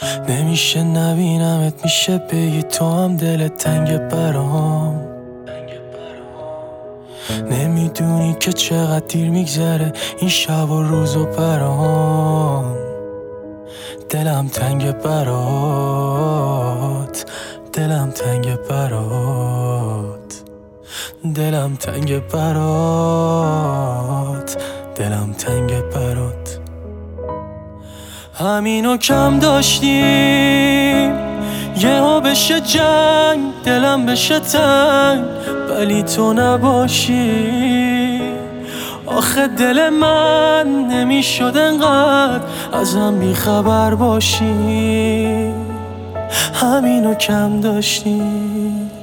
نمیشه نبینمت، میشه بگی تو هم دلت تنگ برام. نمیدونی که چقدر دیر میگذره این شب و روز و برام. دلم تنگ برات، دلم تنگ برات، دلم تنگ برات، دلم تنگ برات. همینو کم داشتیم یهو بشه جنگ، دلم بشه تنگ ولی تو نباشی. آخه دل من نمیشد انقدر ازم بیخبر باشی. همینو کم داشتیم.